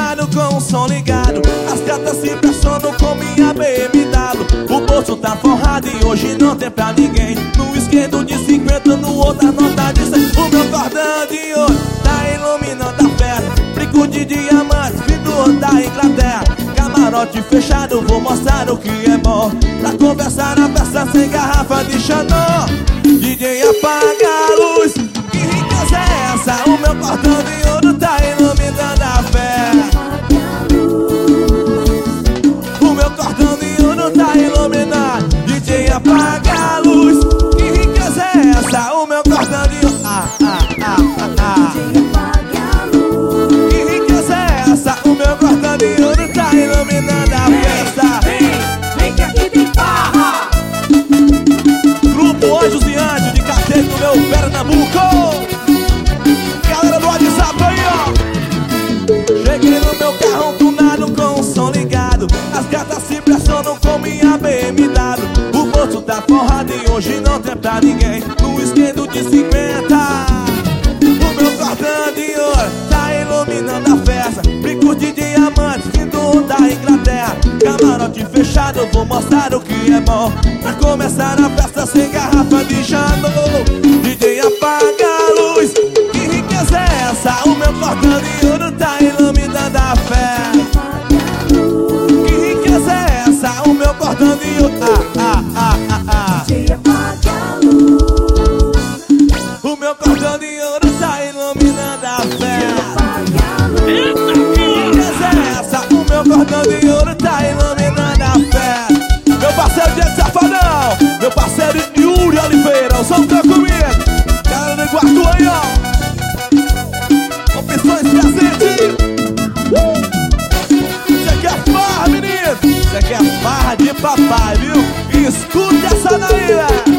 tunado com o som ligado. As gatas se pressionam com minha BMW. O bolso tá forrado e hoje não tem pra ninguém. No esquerdo de 50, no outro a nota de 100. O meu cordão de ouro tá iluminando a festa. Brinco de diamantes, vindo da Inglaterra. Camarote fechado, vou mostrar o que é bom. Pra conversar na festa sem garrafa de Chanel. DJ apaga a luz, que riqueza é essa? O meu cordão de ouro tá iluminando a festa. O meu cordão de ouro tá iluminando. DJ apaga a luz, que riqueza é essa? O meu cordão de ouro. Que riqueza é essa? O meu cordão de ouro tá iluminando a festa. Vem que aqui tem farra. Grupo Anjos e Anjos de Cateto do meu Pernambuco. Galera do WhatsApp aí, ó. Cheguei no meu carro tunado com o som ligado. As gatas se pressionam com minha BMW. O bolso tá forrado e hoje não tem pra ninguém. No esquerdo de 50. O meu cordão de ouro tá iluminando a festa. Brinco de diamantes vindo da Inglaterra. Camarote fechado, eu vou mostrar o que é bom. Pra começar a festa sem garrafa de Chanel. DJ apaga a luz, que riqueza é essa? O meu cordão de ouro tá iluminando a festa. Que riqueza é essa? O meu cordão de ouro. O meu cordão de ouro tá iluminando a festa. Que riqueza é essa? O meu cordão de ouro tá iluminando a festa. Meu parceiro Diego Safadão, meu parceiro Yuri Oliveira, o som tá comigo. Galera do quarto aí, ó. Opções presentes. Você quer farra, menino? Você quer farra de papai, viu? Escuta essa daí, velho.